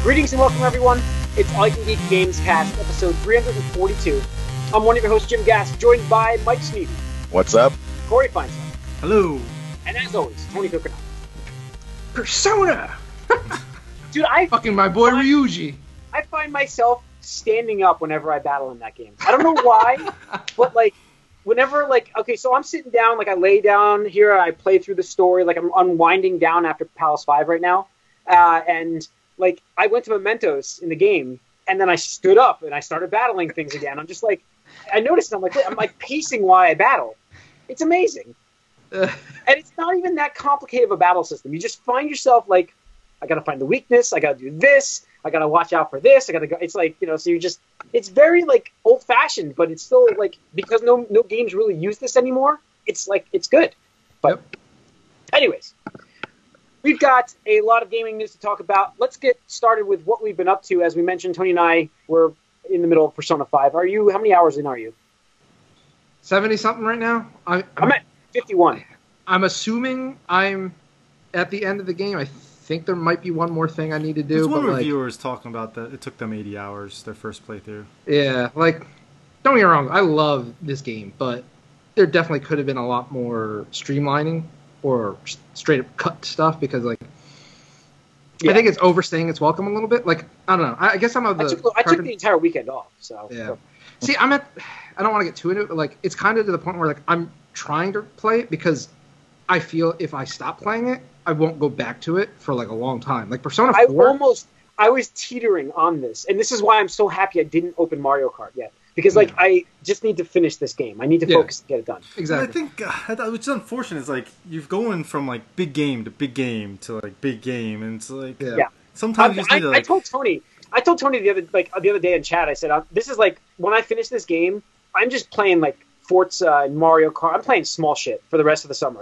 Greetings and welcome, everyone. It's All You Can Geek Games Cast, episode 342. I'm one of your hosts, Jim Gass, joined by Mike Sneedy. What's up? Corey Feinstein. Hello. And as always, Tony Coconut. Persona! Dude, Fucking my boy Ryuji. I find myself standing up whenever I battle in that game. I don't know why, but whenever, okay, so I'm sitting down, I lay down here, I play through the story, I'm unwinding down after Palace 5 right now, and I went to Mementos in the game, and then I stood up and I started battling things again. I'm just I noticed, I'm pacing while I battle. It's amazing. And it's not even that complicated of a battle system. You just find yourself I gotta find the weakness, I gotta do this, I gotta watch out for this, I gotta go. It's so you just, it's very old fashioned, but it's still because no games really use this anymore. It's it's good. But anyways, we've got a lot of gaming news to talk about. Let's get started with what we've been up to. As we mentioned, Tony and I were in the middle of Persona 5. How many hours in are you? 70-something right now? I'm at 51. I'm assuming I'm at the end of the game. I think there might be one more thing I need to do. There's one reviewer is talking about that. It took them 80 hours, their first playthrough. Yeah, don't get me wrong. I love this game, but there definitely could have been a lot more streamlining or straight up cut stuff because, I think it's overstaying its welcome a little bit. I don't know. I guess I'm of the... I took the entire weekend off, so... Yeah. See, I don't want to get too into it, but, it's kind of to the point where, I'm trying to play it because I feel if I stop playing it, I won't go back to it for, a long time. Persona 4... I was teetering on this, and this is why I'm so happy I didn't open Mario Kart yet. Because, I just need to finish this game. I need to focus and get it done. Exactly. I think, which is unfortunate, is, you're going from, big game to big game to, big game, and it's Yeah. Sometimes you just need to, I told Tony the other day in chat, I said, this is, when I finish this game, I'm just playing, Forza and Mario Kart. I'm playing small shit for the rest of the summer.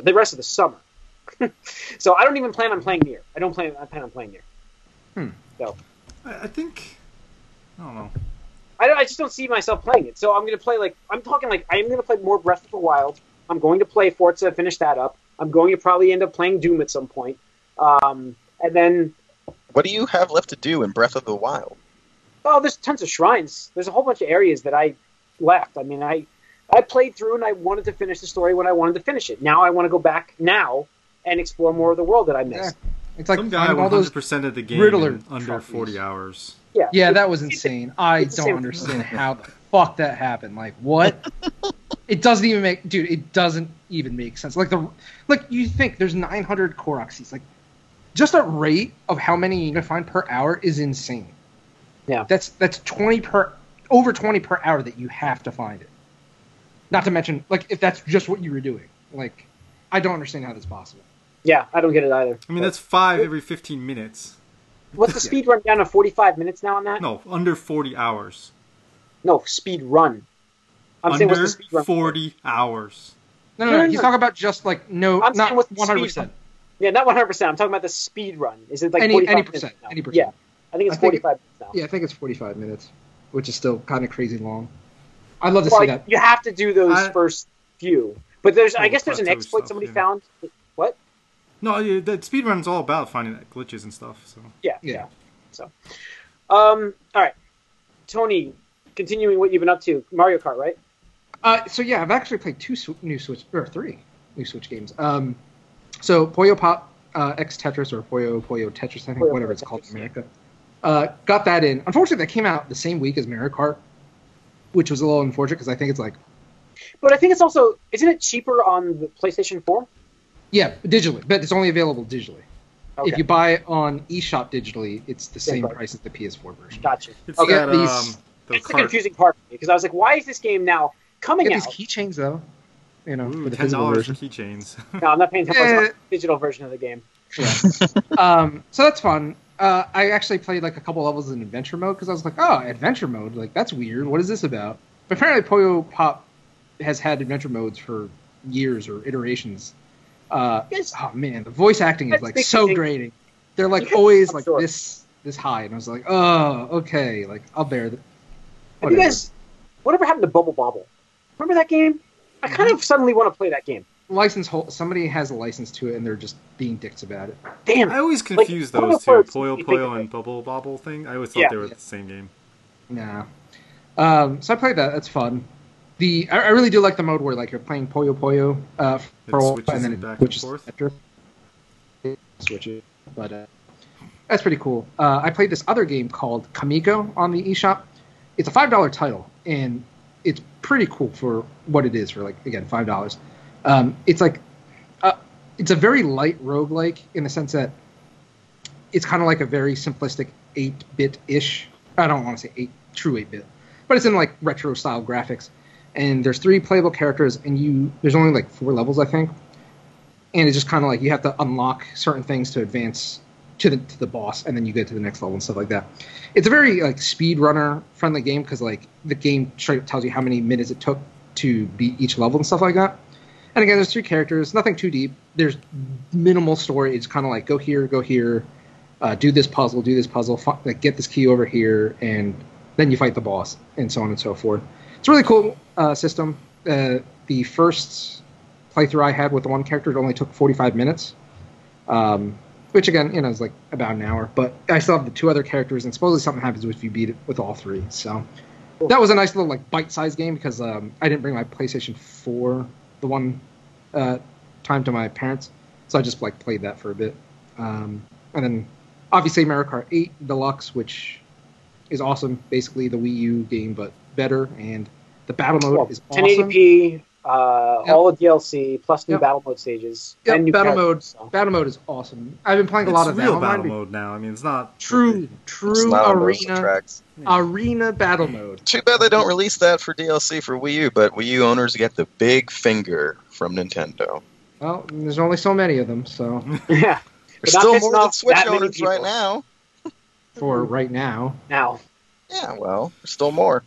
So I don't even plan on playing Nier. I plan on playing Nier. So. I think, I don't know. I just don't see myself playing it. So I'm going to play, I am going to play more Breath of the Wild. I'm going to play Forza, finish that up. I'm going to probably end up playing Doom at some point. And then... What do you have left to do in Breath of the Wild? Oh, there's tons of shrines. There's a whole bunch of areas that I left. I mean, I played through and I wanted to finish the story when I wanted to finish it. Now I want to go back now and explore more of the world that I missed. Yeah. It's Some guy all those 100% of the game Riddler in under trophies. 40 hours. Yeah, that was insane. I don't understand how the fuck that happened. What? It doesn't even make... Dude, it doesn't even make sense. You think there's 900 Koroxis. Just a rate of how many you can find per hour is insane. Yeah. That's over 20 per hour that you have to find it. Not to mention, if that's just what you were doing. I don't understand how that's possible. Yeah, I don't get it either. I mean, that's 5 every 15 minutes. What's the speed run down to 45 minutes now on that? No, under 40 hours. No, speed run. I'm saying what's the speed run? 40 hours. No. He's talking about just, not 100%. Yeah, not 100%. I'm talking about the speed run. Is it 45 any percent? Minutes now? Any percent. Yeah, I think it's 45 minutes now. Yeah, I think it's 45 minutes, which is still kind of crazy long. I'd love to see that. You have to do those first few. But I guess there's an exploit stuff, somebody found. What? No, the speedrun's all about finding glitches and stuff. So Yeah. So, all right, Tony, continuing what you've been up to, Mario Kart, right? I've actually played three new Switch games. So Puyo Pop X Tetris or Puyo Tetris, I think, whatever it's called in America. Got that in. Unfortunately, that came out the same week as Mario Kart, which was a little unfortunate because I think it's But I think it's also, isn't it cheaper on the PlayStation 4? Yeah, digitally, but it's only available digitally. Okay. If you buy it on eShop digitally, it's the same price as the PS4 version. Gotcha. it's Okay. that, That's the confusing part for me, because I was why is this game now coming Get out? these keychains, though. For the $10 physical for version. keychains. No, I'm not paying $10 for the digital version of the game. Yeah. So that's fun. I actually played a couple levels in adventure mode because I was adventure mode? That's weird. What is this about? But apparently Puyo Pop has had adventure modes for years or iterations. Oh man, the voice acting is so grating. They're always this high, and I was oh, okay, I'll bear that. Have you guys, whatever happened to Bubble Bobble? Remember that game? I kind of suddenly want to play that game. somebody has a license to it, and they're just being dicks about it. Damn. I always confuse those two, Puyo Puyo and Bubble Bobble thing. I always thought they were the same game. Nah. So I played that. That's fun. I really do like the mode where like you're playing Puyo Puyo for a while, and then back it and forth. Switch it, but that's pretty cool. I played this other game called Kamiko on the eShop. It's a $5 title, and it's pretty cool for what it is for like again $5. It's like it's a very light roguelike in the sense that it's kind of like a very simplistic 8-bit-ish. I don't want to say true 8-bit, but it's in like retro style graphics. And there's 3 playable characters, and there's only like 4 levels, I think. And it's just kind of like you have to unlock certain things to advance to the boss, and then you get to the next level and stuff like that. It's a very like speedrunner friendly game because like the game straight up tells you how many minutes it took to beat each level and stuff like that. And again, there's 3 characters, nothing too deep. There's minimal story. It's kind of like go here, do this puzzle, like get this key over here, and then you fight the boss, and so on and so forth. It's a really cool system. The first playthrough I had with the one character, it only took 45 minutes, which again, is like about an hour. But I still have the 2 other characters, and supposedly something happens if you beat it with all 3. So that was a nice little like bite-sized game because I didn't bring my PlayStation 4 the one time to my parents, so I just like played that for a bit. And then obviously Mario Kart 8 Deluxe, which is awesome, basically the Wii U game but better, and the battle mode is awesome. 1080p, all the DLC plus new battle mode stages. Yep, and new battle characters, mode. Battle mode is awesome. I've been playing a lot of real that battle mode now. I mean, it's not true It's not arena battle mode. Too bad they don't release that for DLC for Wii U, but Wii U owners get the big finger from Nintendo. Well, there's only so many of them, so Yeah. There's still more than Switch owners right now. for right now. Now. Yeah, well, there's still more.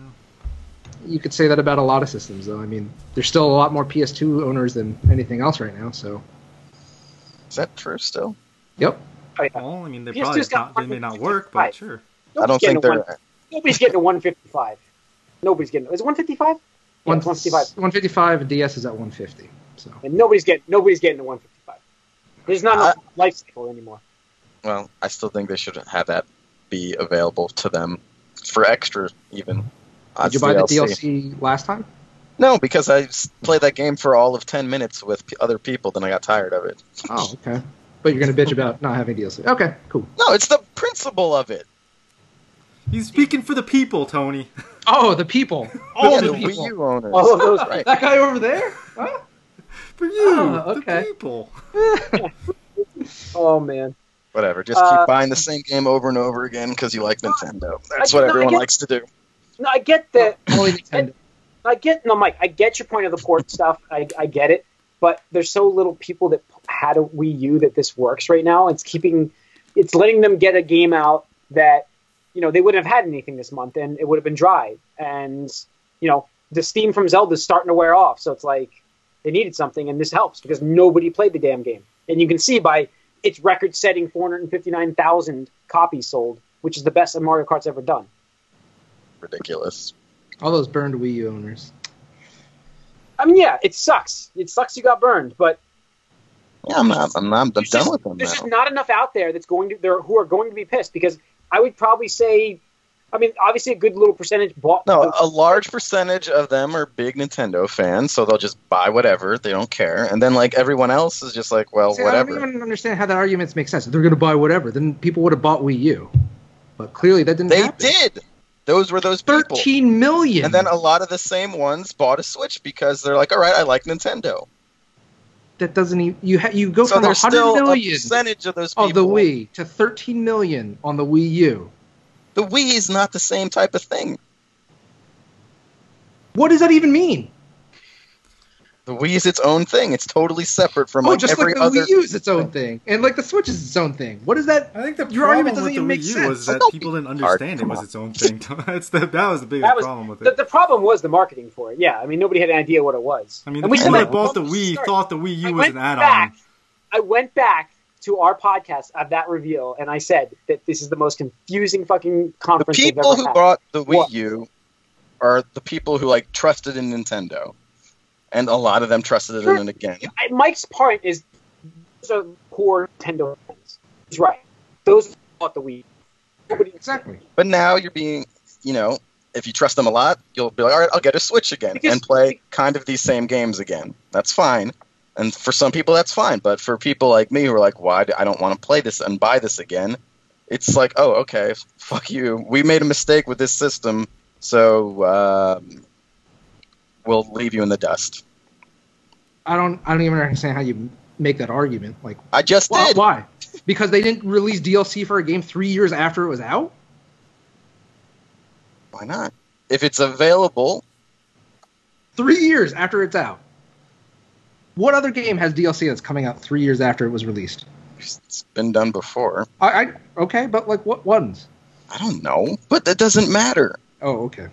You could say that about a lot of systems, though. I mean, there's still a lot more PS2 owners than anything else right now, so. Is that true still? Yep. Oh, yeah. Well, I mean, they may not 155. work, but sure. I don't think they're... Nobody's getting a 155. Nobody's getting... Is it 155? Yeah, 155. 155 and DS is at 150. So. And nobody's getting a 155. There's not enough life cycle anymore. Well, I still think they should have that be available to them for extra, even. Did you buy the DLC last time? No, because I played that game for all of 10 minutes with other people, then I got tired of it. Oh, okay. But you're going to bitch about not having DLC. Okay, cool. No, it's the principle of it. He's speaking for the people, Tony. Oh, the people. All the people. Wii U owners. All of those, right. That guy over there? Huh? For you, okay. the people. Oh, man. Whatever, just keep buying the same game over and over again because you like Nintendo. That's what everyone likes to do. No, I get that. Only Nintendo. Mike, I get your point of the port stuff. I get it. But there's so little people that had a Wii U that this works right now. It's letting them get a game out that, they wouldn't have had anything this month and it would have been dry. And, the steam from Zelda is starting to wear off. So it's like they needed something and this helps because nobody played the damn game. And you can see by its record-setting 459,000 copies sold, which is the best that Mario Kart's ever done. Ridiculous. All those burned Wii U owners. I mean, yeah, it sucks. It sucks you got burned, but yeah, I'm done with them There's now. just not enough out there who are going to be pissed because I would probably say, I mean, obviously a good little percentage bought. No, a large percentage of them are big Nintendo fans, so they'll just buy whatever. They don't care. And then, everyone else is just like, well, whatever. I don't even understand how that argument makes sense. If they're going to buy whatever, then people would have bought Wii U. But clearly that didn't happen. They did. Those were those people. 13 million! And then a lot of the same ones bought a Switch because they're like, all right, I like Nintendo. That doesn't even... You go so from 100 million a percentage of those people. Of the Wii to 13 million on the Wii U. The Wii is not the same type of thing. What does that even mean? The Wii is its own thing. It's totally separate from just every like the other... Wii U is its own thing. And the Switch is its own thing. What is that? I think your argument doesn't even make Wii U sense. was that people didn't understand it was its own thing. That was the biggest problem with it. The problem was the marketing for it. Yeah, I mean, nobody had an idea what it was. I mean, the people that bought the Wii thought the Wii U was an add-on. I went back to our podcast of that reveal, and I said that this is the most confusing fucking conference they've ever had. The people who bought the Wii U are the people who trusted in Nintendo. and a lot of them trusted it in it again. Mike's point is those are core Nintendo fans. He's right. Those bought the Wii. Exactly. But now you're being, if you trust them a lot, you'll be like, all right, I'll get a Switch again and play kind of these same games again. That's fine. And for some people, that's fine. But for people like me who are like, I don't want to play this and buy this again, it's like, oh, okay, fuck you. We made a mistake with this system, so we'll leave you in the dust. I don't even understand how you make that argument. Like, I just did. Why? Because they didn't release DLC for a game 3 years after it was out? Why not? If it's available. 3 years after it's out. What other game has DLC that's coming out 3 years after it was released? It's been done before. Okay, but like what ones? I don't know, but that doesn't matter. Oh, okay.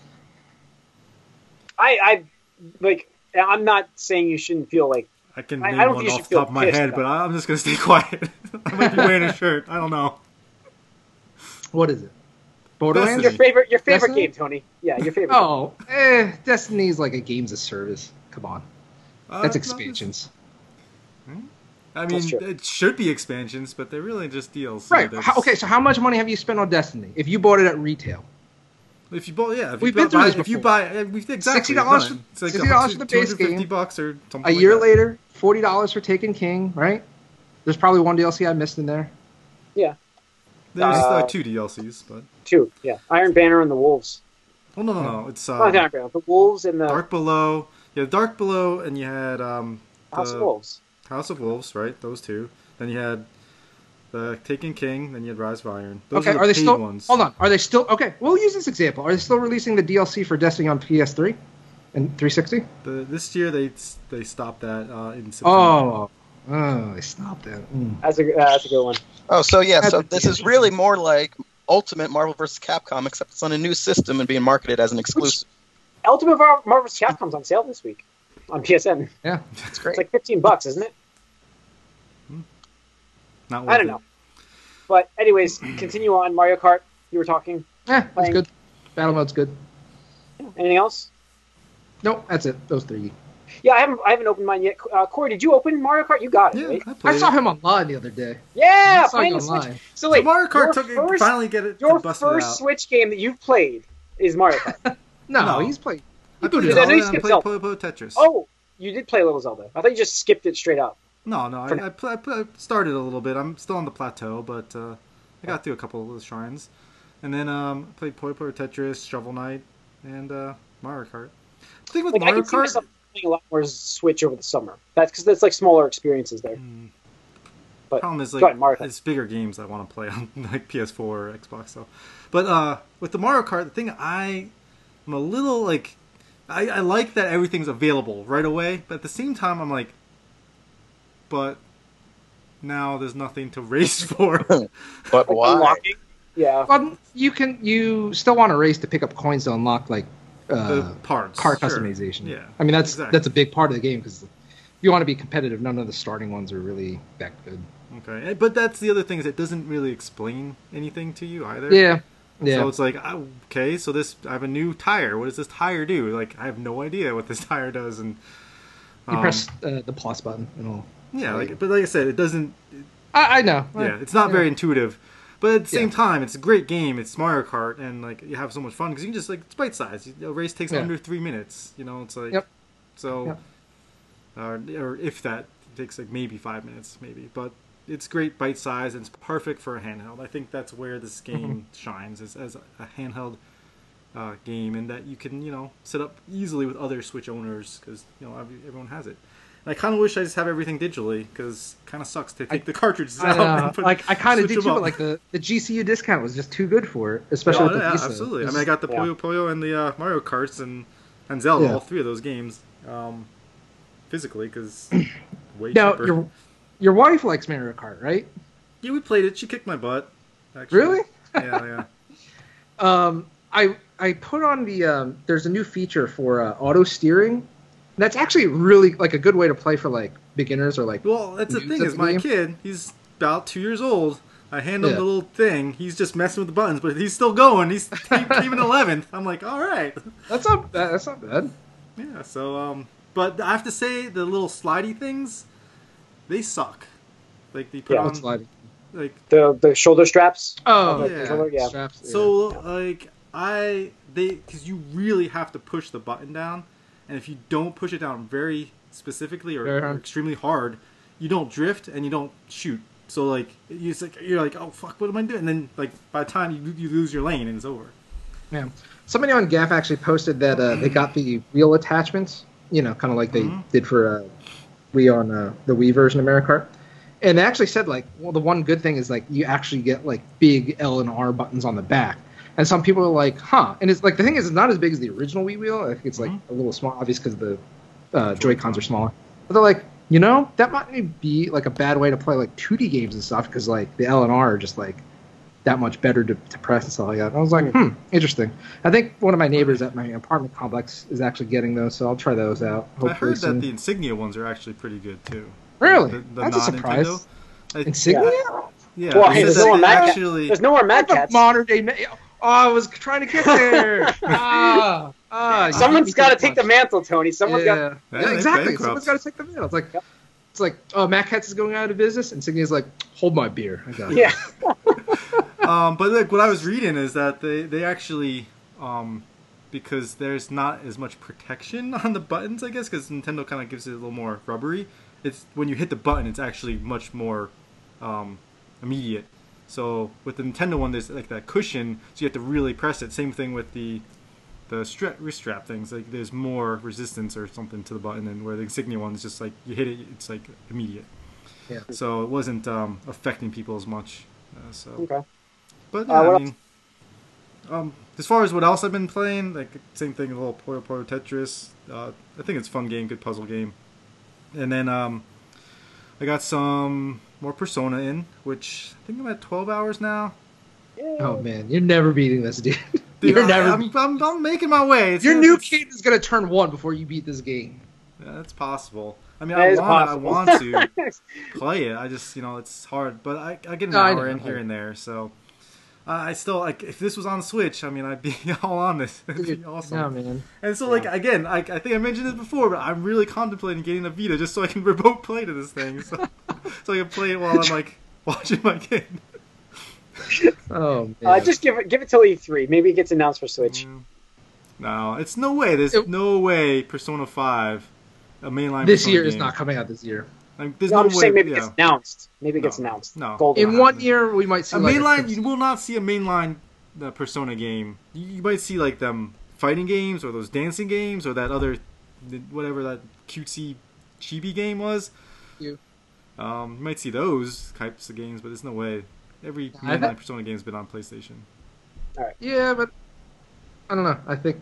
I'm not saying you shouldn't feel like. I can name I don't one think you should off the top feel of my pissed head, about but I'm just gonna stay quiet. I might be wearing a shirt. I don't know. What is it? Borderlands? Your favorite Destiny? game, Tony. Yeah, your favorite. Oh, Destiny's like a games of service. Come on, that's expansions. I mean, it should be expansions, but they're really just DLC. Right. Okay, so how much money have you spent on Destiny? If you bought it at retail, if you bought, we've been through this before. If you buy, exactly $60 it's like $60 for the base game. $250 or something. A year later, $40 for Taken King. Right? There's probably one DLC I missed in there. Yeah. There's 2 DLCs, but 2. Yeah, Iron Banner and the Wolves. Oh no! It's not Iron Banner, the Wolves and the Dark Below. Yeah, Dark Below, and you had House of Wolves. House of Wolves, right? Those 2. Then you had the Taken King. Then you had Rise of Iron. Those are the they paid still? ones. Hold on. Are they still? Okay, we'll use this example. Are they still releasing the DLC for Destiny on PS3 and 360? This year they stopped that in September. Oh, they stopped that. That's a good one. Oh, so yeah, so this is really more like Ultimate Marvel vs. Capcom, except it's on a new system and being marketed as an exclusive. Ultimate Marvel vs. Capcom's on sale this week on PSN. Yeah, that's great. It's like $15, isn't it? Not worth I don't know. But anyways, continue on. Mario Kart, you were talking. Yeah, that's good. Battle mode's good. Anything else? Nope, that's it. Those 3. Yeah, I haven't opened mine yet. Corey, did you open Mario Kart? You got it, right? I saw him online the other day. Yeah, I saw playing him the Switch. online. So wait, Mario Kart finally get it. Your busted first out. Switch game that you've played is Mario Kart. No, he's played. I played Zelda. I know you Zelda. I skipped played Zelda. Puyo Tetris. Oh, you did play a little Zelda. I thought you just skipped it straight up. No, I started a little bit. I'm still on the plateau, but I got through a couple of those shrines. And then played Puyo Tetris, Shovel Knight, and Mario Kart. The thing with Mario I can see Kart... myself playing a lot more Switch over the summer. That's because that's like smaller experiences there. But problem is, go ahead, Mario Kart. it's bigger games I want to play on like PS4 or Xbox. So, but with the Mario Kart, the thing I'm a little like, I like that everything's available right away, but at the same time, I'm like, but now there's nothing to race for. But why? Unlocking? Yeah. Well, you still want to race to pick up coins to unlock like the parts, car sure. customization. Yeah, I mean that's exactly. a big part of the game because if you want to be competitive, none of the starting ones are really that good. Okay, but that's the other thing is it doesn't really explain anything to you either. Yeah. So it's like, okay, so I have a new tire. What does this tire do? Like, I have no idea what this tire does, and you press the plus button and all. Yeah, but like I said, it doesn't. I know. Yeah, it's not very intuitive, but at the same time, it's a great game. It's Mario Kart, and like you have so much fun because you can just like it's bite size. A race takes under 3 minutes. You know, it's like so, or if that it takes like maybe 5 minutes, maybe, but. It's great bite size and it's perfect for a handheld. I think that's where this game shines as a handheld game, and that you can set up easily with other Switch owners because everyone has it. And I kind of wish I just have everything digitally because it kind of sucks to take the cartridges out. And put, I kind of did too, up. but like the GCU discount was just too good for it, especially with the Visa. Absolutely. I mean, I got the Puyo and the Mario Karts and Zelda, all 3 of those games physically because way cheaper. Your wife likes Mario Kart, right? Yeah, we played it. She kicked my butt. Actually. Really? Yeah. I put on the there's a new feature for auto steering. That's actually really like a good way to play for like beginners or like. Well, that's the thing is my kid. He's about 2 years old. I hand him the little thing. He's just messing with the buttons, but he's still going. He came in 11th. I'm like, all right. That's not bad. Yeah. So, But I have to say, the little slidey things, they suck. Like they put on sliding. like the shoulder straps. Oh, yeah. Straps, yeah. So like because you really have to push the button down, and if you don't push it down very specifically or extremely hard, you don't drift and you don't shoot. So like you're like, oh fuck, what am I doing? And then like by the time you lose your lane and it's over. Yeah. Somebody on Gaff actually posted that they got the wheel attachments, kind of like they did for Wii on the Wii version of Mario Kart. And they actually said, like, well, the one good thing is, like, you actually get, like, big L and R buttons on the back. And some people are like, huh. And it's like, the thing is, it's not as big as the original Wii wheel. I think it's, like, a little small, obviously, because the Joy-Cons are smaller. But they're like, that might be, like, a bad way to play, like, 2D games and stuff, because, like, the L and R are just, like, that much better to press and stuff like that. And I was like, interesting. I think one of my neighbors at my apartment complex is actually getting those, so I'll try those out. I heard that the Insignia ones are actually pretty good, too. Really? The That's a surprise. Insignia? Yeah. Well, hey, there's no more Mad Cats. Modern day. I was trying to get there. Someone's got to take the mantle, Tony. Someone's got. Yeah, exactly. Someone's got to take the mantle. It's like, Mad Cats is going out of business, and Insignia's like, hold my beer. I got it. Yeah. But like what I was reading is that they actually because there's not as much protection on the buttons, I guess, because Nintendo kind of gives it a little more rubbery. It's when you hit the button, it's actually much more immediate. So with the Nintendo one, there's like that cushion, so you have to really press it. Same thing with the wrist strap things. Like there's more resistance or something to the button, and where the Insignia one is just like you hit it, it's like immediate. Yeah. So it wasn't affecting people as much. Okay. But yeah, as far as what else I've been playing, like same thing, a little Puyo Puyo Tetris. I think it's a fun game, good puzzle game. And then I got some more Persona in, which I think I'm at 12 hours now. Oh man, you're never beating this, dude. I'm making my way. Your new kid is gonna turn 1 before you beat this game. Yeah, that's possible. I mean, I want to play it. I just, it's hard. But I get an hour in here and there, so I still like. If this was on Switch, I mean, I'd be all on this. It'd be awesome. Yeah, man. And so, like, again, I think I mentioned this before, but I'm really contemplating getting a Vita just so I can remote play to this thing, so I can play it while I'm like watching my kid. Oh man! Just give it till E3. Maybe it gets announced for Switch. No, it's no way. There's no way Persona 5, a mainline. This Persona year game. is not coming out this year. I'm just saying maybe it gets announced. Maybe it gets announced. No. In 1 year, we might see a mainline. You will not see a mainline Persona game. You might see like them fighting games or those dancing games or that other whatever that cutesy chibi game was. You might see those types of games, but there's no way. Every mainline Persona game's been on PlayStation. All right. Yeah, but I don't know. I think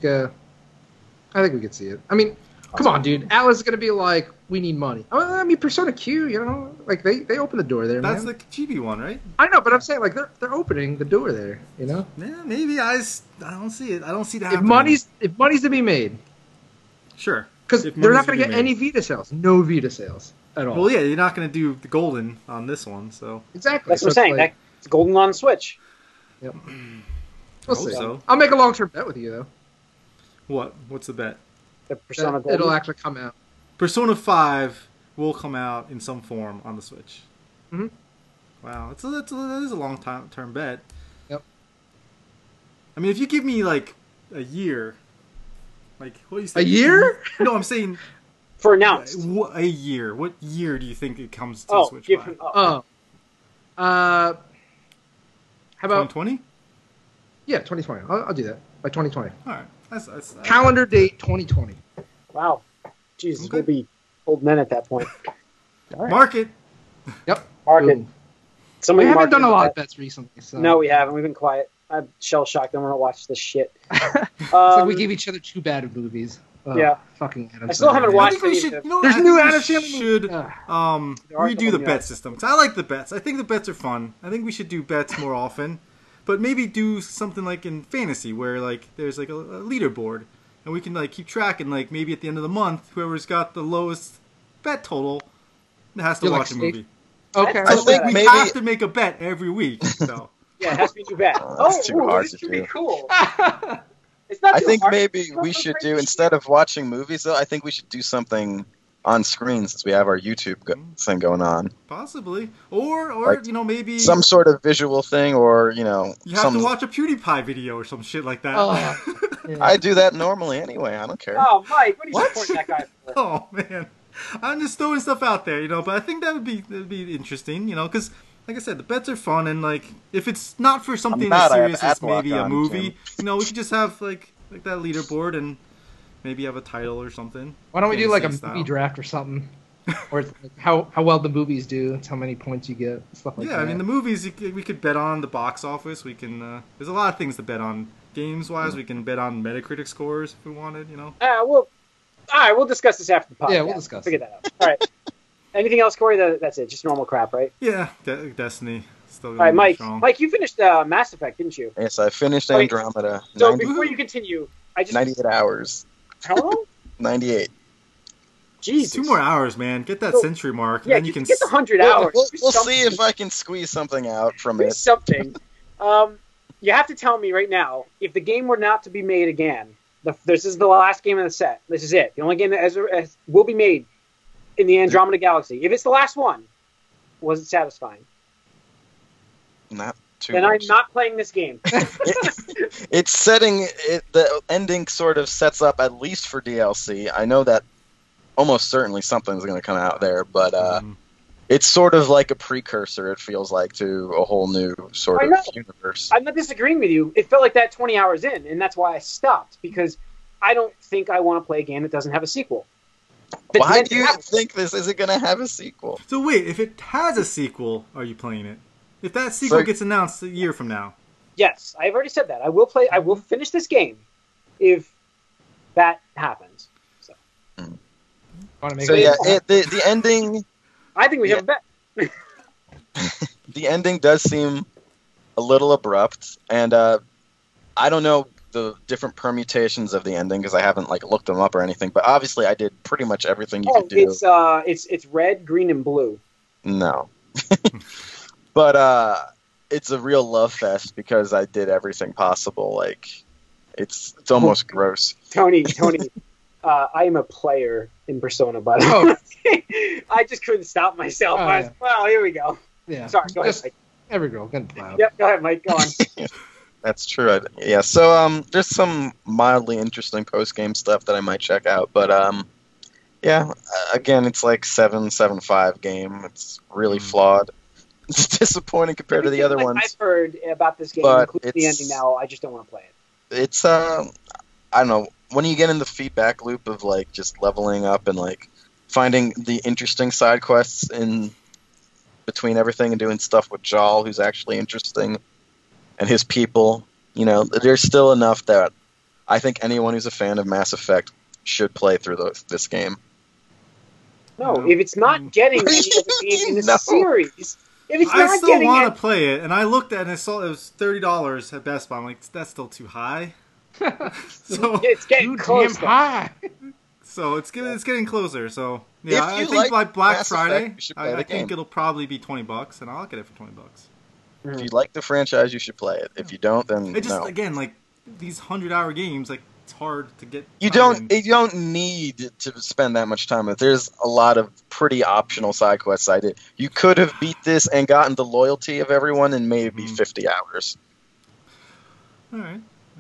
we could see it. I mean, come on, dude. Atlas is gonna be like, we need money. I mean, Persona Q, like they open the door there. That's man. the chibi one, right? I know, but I'm saying like they're opening the door there. Yeah, maybe I don't see it. I don't see that. If money's to be made, sure. Because they're not going to get any Vita sales. No Vita sales at all. Well, yeah, you're not going to do the golden on this one, so exactly. That's what I'm saying. Like, it's golden on Switch. Yep. We'll see. So. I'll make a long-term bet with you, though. What? What's the bet? The Persona Golden. It'll actually come out. Persona 5 will come out in some form on the Switch. Mm-hmm. Wow, that is a long-term bet. Yep. I mean, if you give me like a year, like what do you say? A year? No, I'm saying for announced. A year. What year do you think it comes to Switch by? How about 2020? Yeah, 2020. I'll do that by 2020. All right. That's calendar date 2020. Wow. Jesus, we'll be old men at that point. All right. Market. Yep. Market. We haven't done a lot of bets recently. So. No, we haven't. We've been quiet. I'm shell-shocked. I want to watch this shit. It's like we gave each other 2 bad movies. Yeah. Fucking Adam I still haven't watched it. There's new Adam Sandler should redo the bet system. I like the bets. I think the bets are fun. I think we should do bets more often. But maybe do something like in fantasy where like there's like a leaderboard and we can like keep track and like maybe at the end of the month whoever's got the lowest bet total has to watch a movie. Okay. I think we have to make a bet every week. So yeah, it has to be too bad. That's too hard to this could do. be cool. It's not I too think hard. maybe we should do, instead of watching movies, though, I think we should do something on screen since we have our YouTube thing going on. Possibly. Or Like, maybe some sort of visual thing, or, you have to watch a PewDiePie video or some shit like that. Yeah. I do that normally anyway. I don't care. Oh, Mike, what are you supporting that guy for? Oh, man. I'm just throwing stuff out there, but I think that'd be interesting, because, like I said, the bets are fun, and, like, if it's not for something as serious as maybe a movie, we could just have, like that leaderboard and maybe have a title or something. Why don't we do, like, a style. movie draft or something? Or like how well the movies do, it's how many points you get, stuff like that. Yeah, I mean, the movies, we could bet on the box office. We can, there's a lot of things to bet on. Games-wise, we can bet on Metacritic scores if we wanted, All right, we'll discuss this after the podcast. Yeah, we'll discuss. Figure that out. All right. Anything else, Corey? That's it. Just normal crap, right? Yeah, Destiny. Still All right, Mike. strong. Mike, you finished Mass Effect, didn't you? Yes, I finished Andromeda. So before you continue, 98 hours. How long? 98. Jesus. 2 more hours, man. Get that century mark. Yeah, and then you can get the 100 Well, hours. we'll see if I can squeeze something out from it. Something. You have to tell me right now, if the game were not to be made again, this is the last game in the set. This is it. The only game that will be made in the Andromeda Galaxy. If it's the last one, was it satisfying? Not too Then much. I'm not playing this game. It's setting the ending sort of sets up at least for DLC. I know that almost certainly something's going to come out there, but it's sort of like a precursor, it feels like, to a whole new sort of universe. I'm not disagreeing with you. It felt like that 20 hours in, and that's why I stopped, because I don't think I want to play a game that doesn't have a sequel. Why do you think this isn't going to have a sequel? So wait, if it has a sequel, are you playing it? If that sequel gets announced a year from now? Yes, I've already said that. I will finish this game if that happens. So the ending... I think we have a bet. The ending does seem a little abrupt, and I don't know the different permutations of the ending because I haven't looked them up or anything. But obviously, I did pretty much everything you could do. It's red, green, and blue. No, but it's a real love fest because I did everything possible. It's almost gross. Tony. I am a player in Persona, by the way. I just couldn't stop myself. Well, here we go. Yeah. Sorry, go ahead, Mike. Every girl can play. Yep, go ahead, Mike. Go on. That's true. Yeah, so there's some mildly interesting post-game stuff that I might check out, but yeah, again, it's like 7.75 game. It's really flawed. It's disappointing compared to the other ones. I've heard about this game, including the ending now. I just don't want to play it. It's I don't know. When you get in the feedback loop of just leveling up and finding the interesting side quests in between everything and doing stuff with Jal, who's actually interesting, and his people, there's still enough that I think anyone who's a fan of Mass Effect should play through this game. No, if it's not getting any other game in the series, if it's not I still want to play it, and I looked at it and I saw it was $30 at Best Buy. I'm like, that's still too high. So it's getting close. High. So it's getting closer. So yeah, I think Black Mass Friday, Effect, I think it'll probably be $20, and I'll get it for $20. If you like the franchise, you should play it. If you don't, then it just no. Again, these 100-hour games, it's hard to get. You don't need to spend that much time with it. There's a lot of pretty optional side quests I did. You could have beat this and gotten the loyalty of everyone in maybe 50 hours. All right.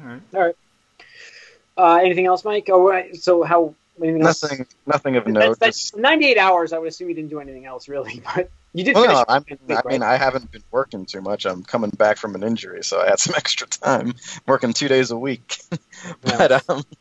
Anything else, Mike? So how? Nothing of note. That's 98 hours. I would assume you didn't do anything else, really. But you did. Well, finish I haven't been working too much. I'm coming back from an injury, so I had some extra time working 2 days a week. But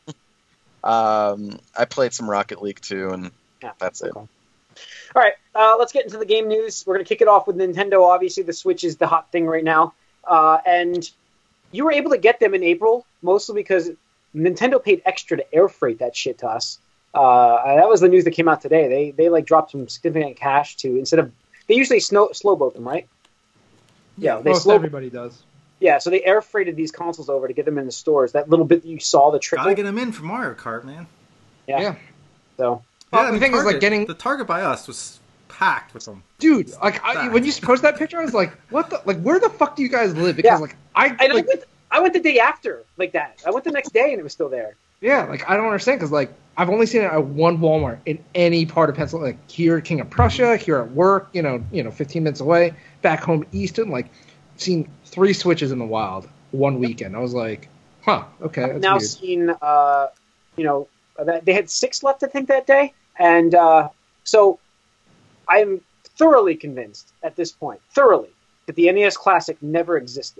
I played some Rocket League too, and that's it. All right, let's get into the game news. We're going to kick it off with Nintendo. Obviously, the Switch is the hot thing right now, and you were able to get them in April, mostly because Nintendo paid extra to air freight that shit to us. That was the news that came out today. They dropped some significant cash to, instead of, they usually slow boat them, right? Yeah, everybody does. Yeah, so they air freighted these consoles over to get them in the stores. That little bit that you saw, the trickle. Gotta get them in for Mario Kart, man. Yeah. So the thing is, getting the Target by us was packed with them. Dude, when you post that picture, I was like, "What the? Where the fuck do you guys live?" Because I I went the day after, like that. I went the next day and it was still there. Yeah, like I don't understand because like I've only seen it at one Walmart in any part of Pennsylvania. Like here at King of Prussia, here at work, 15 minutes away, back home in Easton, like seen 3 Switches in the wild one weekend. I was like, huh, okay. I've that's now weird. seen, that they had 6 left, I think, that day, and so I'm thoroughly convinced at this point, that the NES Classic never existed.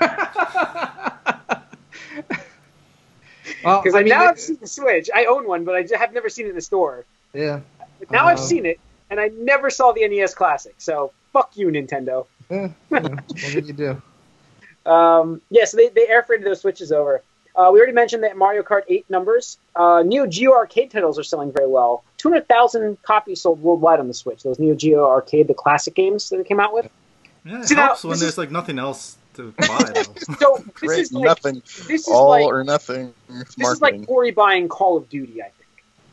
Because I've seen the Switch. I own one, but I have never seen it in the store. Yeah. But now I've seen it, and I never saw the NES Classic. So fuck you, Nintendo. What did you do? So they air freighted those Switches over. We already mentioned that Mario Kart 8 numbers. Neo Geo Arcade titles are selling very well. 200,000 copies sold worldwide on the Switch. Those Neo Geo Arcade, the classic games that they came out with. Yeah, it helps when there's like nothing else to buy. So Great, this is like nothing. This is All like, or nothing. This is like Corey buying Call of Duty, I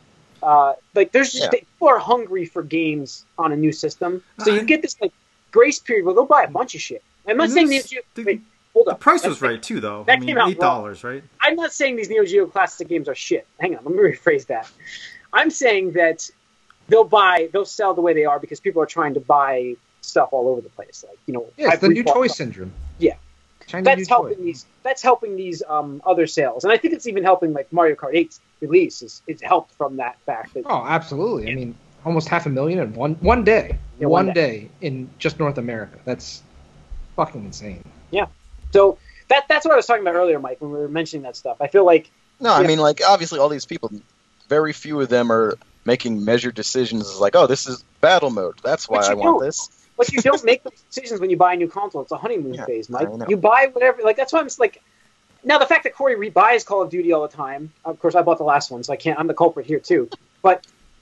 think. People are hungry for games on a new system, so you get this like grace period where they'll buy a bunch of shit. I'm not saying Neo Geo. Wait, hold up. The price was right too, though. That came out $8, right? I'm not saying these Neo Geo classic games are shit. Hang on, let me rephrase that. I'm saying that they'll sell the way they are because people are trying to buy stuff all over the place. Like it's the new toy syndrome. Yeah. That's helping these other sales, and I think it's even helping like Mario Kart 8's release. It's helped from that fact. That, oh, absolutely. Yeah. I mean, almost 500,000 in one day. Yeah, one day in just North America. That's fucking insane. Yeah. So that's what I was talking about earlier, Mike, when we were mentioning that stuff. I feel like I mean, like obviously all these people, very few of them are making measured decisions. Like, oh, this is battle mode. That's why I want this. But you don't make those decisions when you buy a new console. It's a honeymoon phase, Mike. You buy whatever. Like that's why I'm just like. Now the fact that Corey rebuys Call of Duty all the time. Of course, I bought the last one, so I can't. I'm the culprit here too. But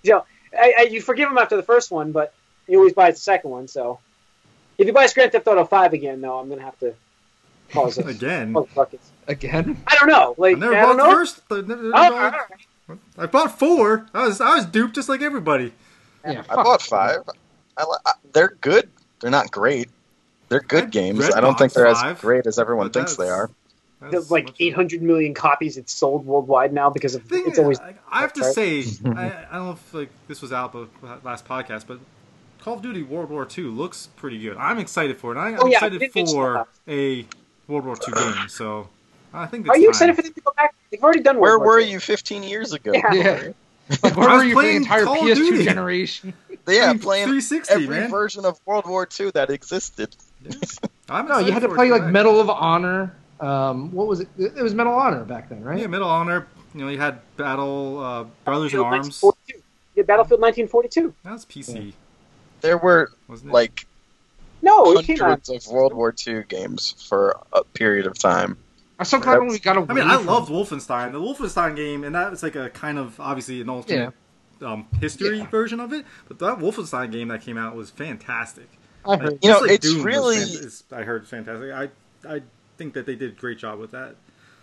you forgive him after the first one, but he always buys the second one. So if he buys Grand Theft Auto 5 again, though, I'm gonna have to pause it. Again. Again? I don't know. Like I never bought the first. I bought 4. I was duped just like everybody. Yeah, I bought 5. They're good. They're not great. They're good games. I don't think they're as great as everyone thinks they are. There's like 800 million copies it's sold worldwide now because of it's always. I have to say, I don't know if like this was out the last podcast, but Call of Duty World War II looks pretty good. I'm excited for it. I'm excited for a World War II game. So I think. Are you excited for them to go back? They've already done. Where were you 15 years ago? Yeah. Like, where were you for the entire PS2 generation? Yeah, playing 360, every version of World War II that existed. No, you had to play like Medal of Honor. What was it? It was Medal of Honor back then, right? Yeah, Medal of Honor. You had Battle Brothers in Arms. Yeah, Battlefield 1942. That was PC. There were like hundreds of World War II games for a period of time. I'm so glad when we got away. I mean, I loved Wolfenstein. The Wolfenstein game, and that was like a kind of obviously an alternate history version of it. But that Wolfenstein game that came out was fantastic. I heard. It's really. I heard fantastic. I think that they did a great job with that.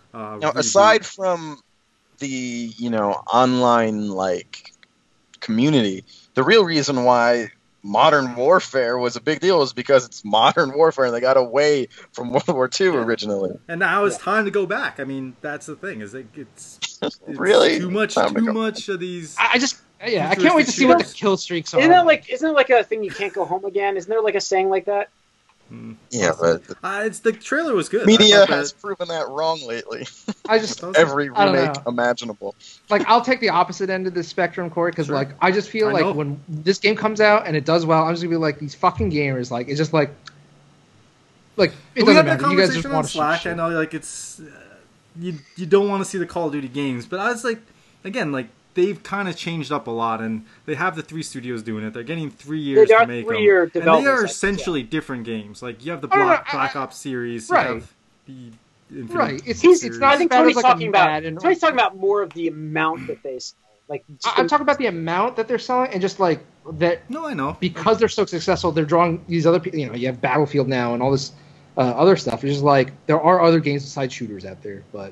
Aside from the online like community, the real reason why Modern Warfare was a big deal is because it's Modern Warfare and they got away from World War II originally. And now it's time to go back. I mean, that's the thing. Is it's really too much of these. I can't wait to see what the kill streaks are. Isn't that like a thing you can't go home again? Isn't there like a saying like that? Yeah, but the trailer was good. Media has proven that wrong lately. Every remake imaginable. Like, I'll take the opposite end of the spectrum, Corey, because like I just feel like when this game comes out and it does well, I'm just gonna be like these fucking gamers. Like it's just like it doesn't matter. You guys just want to Slack. I know, like it's you don't want to see the Call of Duty games, but I was like, again, like they've kind of changed up a lot, and they have the 3 studios doing it. They're getting 3 years to make them, and they are essentially different games. Like you have the Black Ops series, you have the Infinite right. It's not. I think Tony's talking about. Tony's talking about more of the amount that they sell. Like I'm talking about the amount that they're selling, and just like that. No, I know because they're so successful, they're drawing these other people. You have Battlefield now and all this other stuff. It's just like there are other games besides shooters out there, but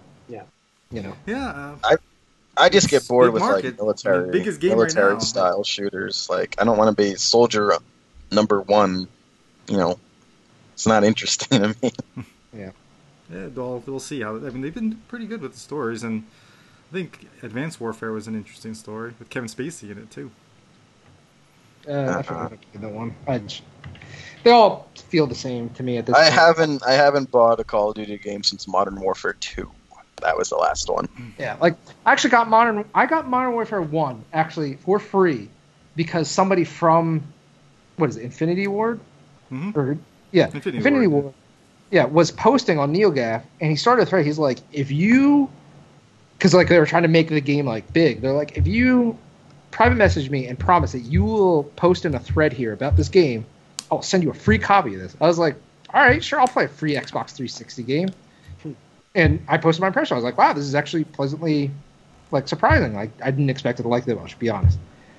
I just get bored with market. like military style shooters. Like I don't want to be soldier number 1. It's not interesting to me. Yeah. Yeah, we'll see how. I mean, they've been pretty good with the stories, and I think Advanced Warfare was an interesting story with Kevin Spacey in it too. I forgot that one. They all feel the same to me at this point. I haven't bought a Call of Duty game since Modern Warfare 2. That was the last one. Yeah, like I actually got Modern Warfare 1 actually for free because somebody from Infinity Ward? Mm-hmm. Or Infinity Ward. Yeah, was posting on NeoGAF, and he started a thread. He's like, because like they were trying to make the game like big. They're like, if you private message me and promise that you will post in a thread here about this game, I'll send you a free copy of this. I was like, all right, sure, I'll play a free Xbox 360 game. And I posted my impression. I was like, wow, this is actually pleasantly like surprising. Like I didn't expect it to like that much, to be honest.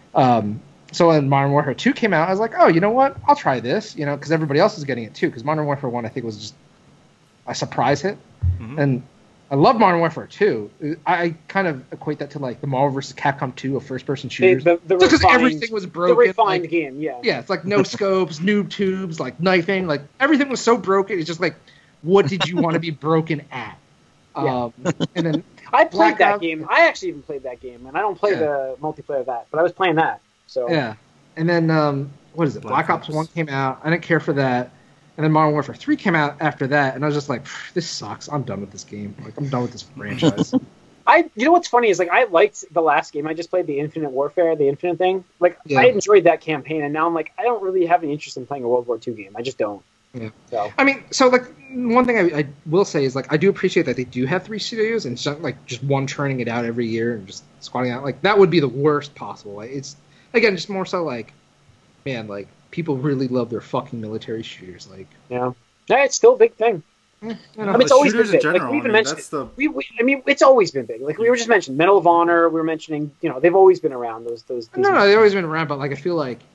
So when Modern Warfare 2 came out, I was like, oh, you know what? I'll try this, because everybody else is getting it too. Because Modern Warfare 1, I think, was just a surprise hit. Mm-hmm. And I love Modern Warfare 2. I kind of equate that to like the Marvel vs. Capcom 2 of first-person shooters. Because everything was broken. The refined game, yeah. Yeah, it's like no scopes, noob tubes, like knifing. Like everything was so broken. It's just like, what did you want to be broken at? Yeah. And then I played that game. I actually even played that game, and I don't play the multiplayer of that, but I was playing that. So yeah, and then what is it? Black Ops 1 came out. I didn't care for that, and then Modern Warfare 3 came out after that, and I was just like, this sucks. I'm done with this game. Like I'm done with this franchise. You know what's funny is like I liked the last game I just played, the Infinite Warfare, the Infinite thing. Like I enjoyed that campaign, and now I'm like I don't really have any interest in playing a World War II game. I just don't. Yeah. So. I mean, so like one thing I will say is like I do appreciate that they do have 3 studios and it's not like just one churning it out every year and just squatting out. Like that would be the worst possible. Like, it's again just more so like, man, like people really love their fucking military shooters. Like it's still a big thing. I mean, it's always been big. General, like we even mentioned, I mean, it's always been big. Like we were just mentioning Medal of Honor. We were mentioning, they've always been around. Those. No, they've always been around. But like I feel like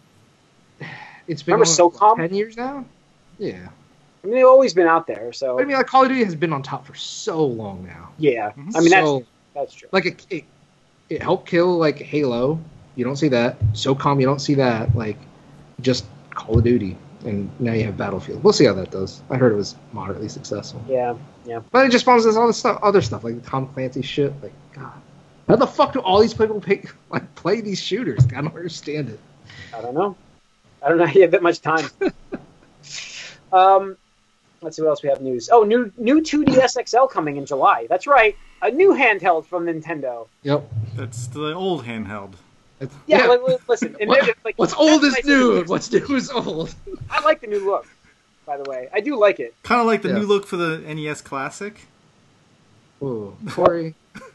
it's been SOCOM? 10 years now. Yeah. I mean, they've always been out there, so... But I mean, like, Call of Duty has been on top for so long now. Yeah. I mean, that's true. Like, it helped kill, like, Halo. You don't see that. SOCOM, you don't see that. Like, just Call of Duty. And now you have Battlefield. We'll see how that does. I heard it was moderately successful. Yeah. But it just spawns all this other stuff, like the Tom Clancy shit. Like, God. How the fuck do all these people play these shooters? I don't understand it. I don't know. I don't know if you have that much time. Let's see what else we have news. Oh, new 2DS XL coming in July. That's right, a new handheld from Nintendo. Yep, that's the old handheld. Listen. What's old is new. What's new is old. I like the new look. By the way, I do like it. Kind of like the new look for the NES Classic. Ooh, Corey.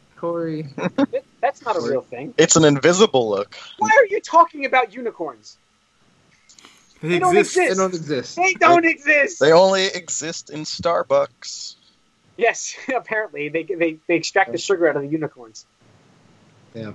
That's not a real thing. It's an invisible look. Why are you talking about unicorns? They don't exist. They don't exist. They only exist in Starbucks. Yes, apparently they extract the sugar out of the unicorns. Yeah.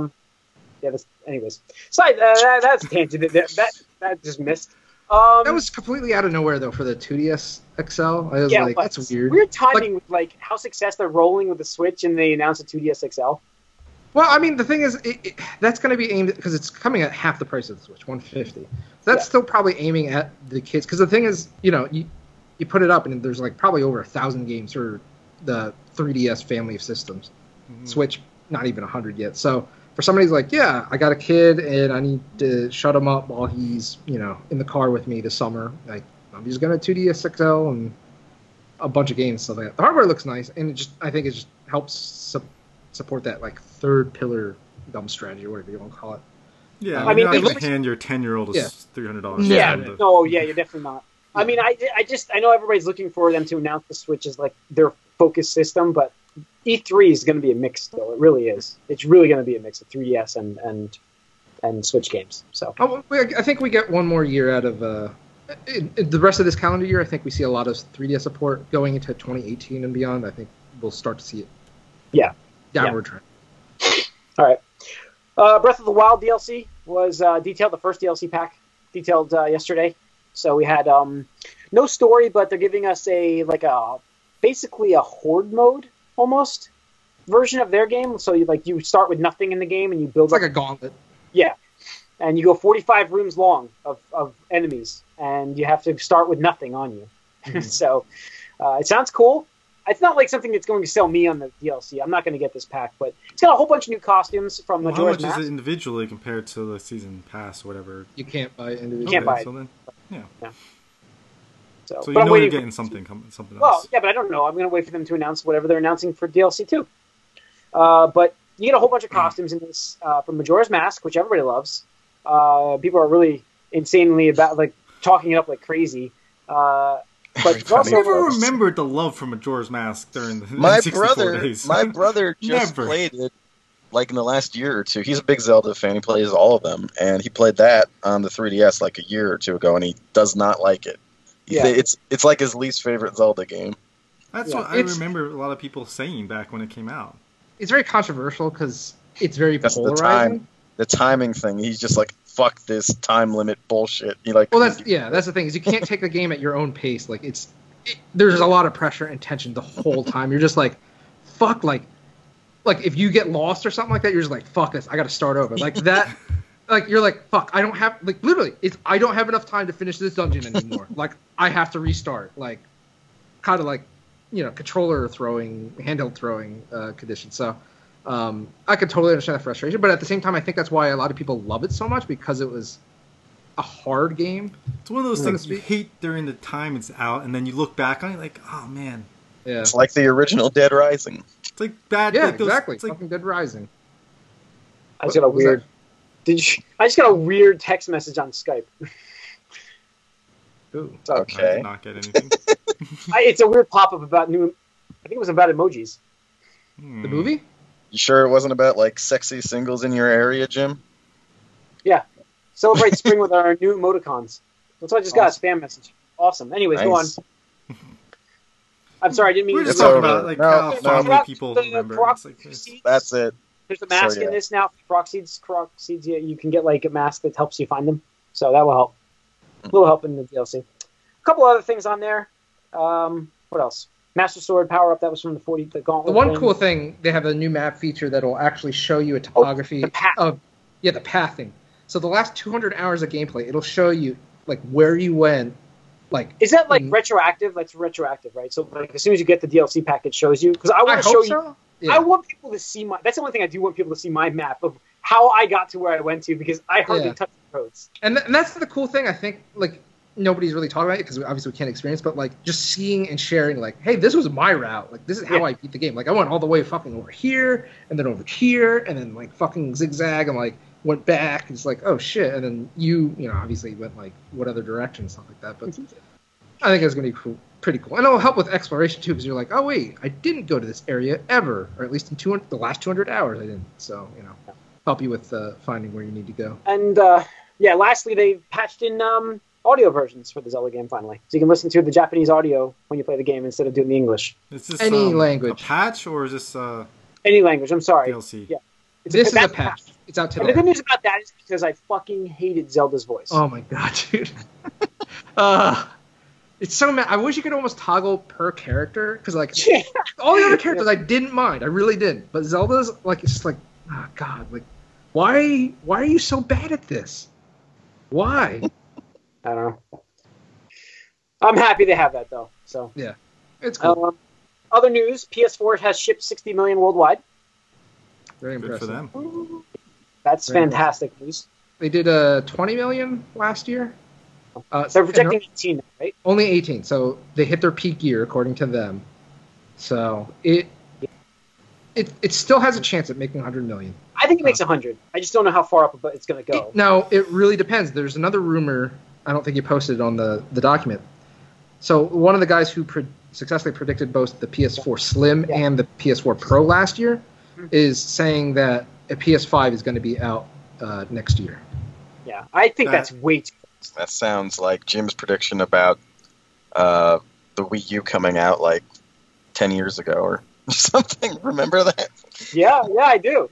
Anyways, that's a tangent. That just missed. That was completely out of nowhere though for the 2DS XL. I was like, that's weird. Weird timing with like how success they're rolling with the Switch, and they announced a 2DS XL. Well, I mean, the thing is, that's going to be aimed because it's coming at half the price of the Switch, $150. So that's still probably aiming at the kids. Because the thing is, you put it up and there's like probably over 1,000 games for the 3DS family of systems. Mm-hmm. Switch, not even 100 yet. So for somebody who's like, yeah, I got a kid and I need to shut him up while he's in the car with me this summer. Like I'm just going to 2DS XL and a bunch of games. So the hardware looks nice, and I think it just helps support that like third pillar dumb strategy or whatever you want to call it. Yeah, I mean, you're not going to hand your 10-year-old $300. Yeah, no, yeah, you're definitely not. Yeah. I mean, I know everybody's looking for them to announce the Switch as like their focus system, but E3 is going to be a mix still. It really is. It's really going to be a mix of 3DS and Switch games. So I think we get one more year out of the rest of this calendar year. I think we see a lot of 3DS support going into 2018 and beyond. I think we'll start to see it. Yeah. Downward trend. All right. Breath of the Wild DLC was detailed. The first DLC pack detailed yesterday. So we had no story, but they're giving us basically a horde mode almost version of their game. So you start with nothing in the game and you build like a gauntlet. Yeah, and you go 45 rooms long of enemies, and you have to start with nothing on you. Mm-hmm. So It sounds cool. It's not like something that's going to sell me on the DLC. I'm not going to get this pack, but it's got a whole bunch of new costumes from Majora's Mask. How much is it individually compared to the season pass or whatever? You can't buy it individually. You can't buy it. So then, yeah. So you know you're getting something else. Well, yeah, but I don't know. I'm going to wait for them to announce whatever they're announcing for DLC 2. But you get a whole bunch of costumes in this from Majora's Mask, which everybody loves. People are really insanely about talking it up like crazy. But I never remembered the love for Majora's Mask during the 64 days. My brother just played it in the last year or two. He's a big Zelda fan. He plays all of them, and he played that on the 3DS like a year or two ago, and he does not like it. Yeah. It's like his least favorite Zelda game. That's what I remember a lot of people saying back when it came out. It's very controversial because it's very polarizing. The timing thing. He's just like, fuck this time limit bullshit. That's the thing is you can't take the game at your own pace. Like there's a lot of pressure and tension the whole time. You're just like, fuck, like if you get lost or something like that, you're just like, fuck this, I got to start over. Like that. Like you're like, fuck, I don't have literally I don't have enough time to finish this dungeon anymore. Like I have to restart. Like kind of like controller throwing, handheld throwing condition. So I could totally understand that frustration, but at the same time, I think that's why a lot of people love it so much because it was a hard game. It's one of those things you hate during the time it's out, and then you look back on it like, oh man. Yeah. It's like the original Dead Rising. It's like bad. Yeah, like those, exactly. It's like fucking Dead Rising. I just got a weird. I just got a weird text message on Skype. Ooh. Okay. I did not get anything. It's a weird pop-up about new. I think it was about emojis. The movie? You sure it wasn't about sexy singles in your area, Jim? Yeah. Celebrate spring with our new emoticons. That's what I just got a spam message. Awesome. Anyways, go on. I'm sorry, I didn't mean We're to. just talking about how fondly people remember. That's it. There's a mask in this now. Croc seeds. Yeah, you can get a mask that helps you find them. So that will help. A little help in the DLC. A couple other things on there. What else? Master Sword power up. That was from the Gauntlet. The one cool thing, they have a new map feature that will actually show you a topography the pathing. So the last 200 hours of gameplay, it'll show you where you went. Is that retroactive? That's retroactive, right? So as soon as you get the DLC pack, it shows you. Because I want to show you. Yeah. I want people to see that's the only thing I do want people to see my map of how I got to where I went to because I hardly touched the roads. And that's the cool thing. I think nobody's really talking about it because obviously we can't experience, but just seeing and sharing hey, this was my route. This is how I beat the game. I went all the way fucking over here and then over here and then fucking zigzag and went back. It's oh shit. And then you obviously went what other direction and stuff like that. But I think it's going to be cool. Pretty cool. And it'll help with exploration too because you're oh wait, I didn't go to this area ever, or at least in the last 200 hours I didn't. So help you with finding where you need to go. And lastly, they patched in audio versions for the Zelda game finally, so you can listen to the Japanese audio when you play the game instead of doing the English. Is this any language? A patch or is this any language? I'm sorry. DLC. Yeah, this is a patch. It's out today. And the good news about that is because I fucking hated Zelda's voice. Oh my god, dude. It's so mad. I wish you could almost toggle per character because all the other characters I didn't mind. I really didn't. But Zelda's it's just oh god, why are you so bad at this? Why? I don't know. I'm happy they have that though. So yeah, it's cool. Other news: PS4 has shipped 60 million worldwide. Very impressive. Good for them. That's fantastic news. They did 20 million last year. So they're projecting 18, right? Only 18. So they hit their peak year according to them. So it still has a chance at making 100 million. I think it makes 100. I just don't know how far up it's going to go. No, it really depends. There's another rumor. I don't think you posted it on the document. So one of the guys who successfully predicted both the PS4 Slim and the PS4 Pro last year is saying that a PS5 is going to be out next year. Yeah, I think that's way too fast. That sounds like Jim's prediction about the Wii U coming out 10 years ago or something. Remember that? Yeah, I do.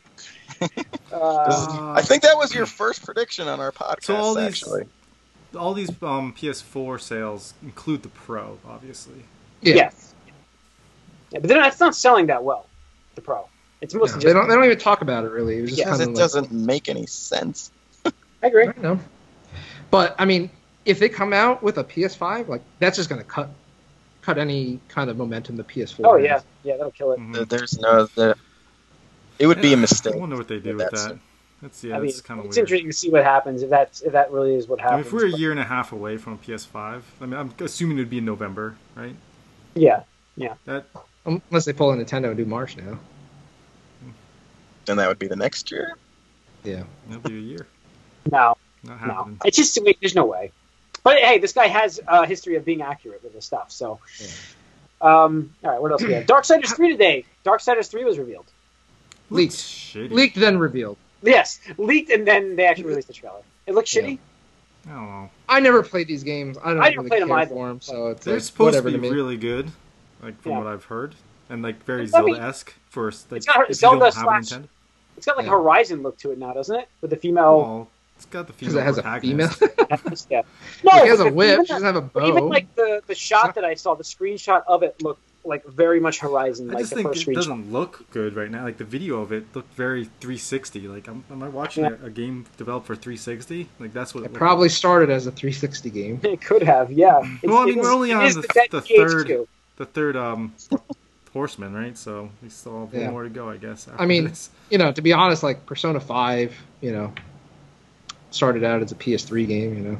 I think that was your first prediction on our podcast, so all these PS4 sales include the Pro, obviously. Yeah. Yes. Yeah, but it's not selling that well, the Pro. It's mostly they don't even talk about it, really. It was just it doesn't make any sense. I agree. I know. But, I mean, if they come out with a PS5, that's just going to cut cut any kind of momentum the PS4. Oh has. yeah, that'll kill it. Mhm. There's no. It would be a mistake. I wonder what they do with that. That's I mean, it's kind of it's weird. interesting to see what happens if that really is what I mean, happens. if we're a but- year and a half away from a PS5, I mean, I'm assuming it would be in November, right? Yeah. That Unless they pull a Nintendo and do March now. Then that would be the next year. Yeah. that'll be a year. No, Not no. happening. It's just there's no way. But hey, this guy has a history of being accurate with this stuff. So, all right, what else we have? Darksiders 3 today. Darksiders 3 was revealed. Leaked. Shitty. Leaked, then revealed. Yes, leaked, and then they actually released the trailer. It looks Yeah. shitty. I don't know. I never played these games. I don't I never really played them care either. for them, so it's They're like, supposed whatever to be me. really good, like from Yeah. what I've heard, and like very I mean, Zelda-esque for like it's got if you Zelda don't have a slash- Nintendo. It's got like Yeah. a Horizon look to it now, doesn't it? With the female. Well, it's got the Because female it has a female. protagonist. Yeah. No, She has but a whip. even She doesn't have a but even bow. like the shot that I saw, the screenshot of it looked like very much Horizon, I like just the think first it screenshot. doesn't look good right now. Like the video of it looked very 360. Like, am I watching a game developed for 360? Like that's what It looked probably started as a 360 game. It could have, yeah. Well, I mean, we're only on the third the third Horseman, right? So we still have Yeah. one more to go, I guess. I mean, this. to be honest, like Persona 5, started out as a PS3 game,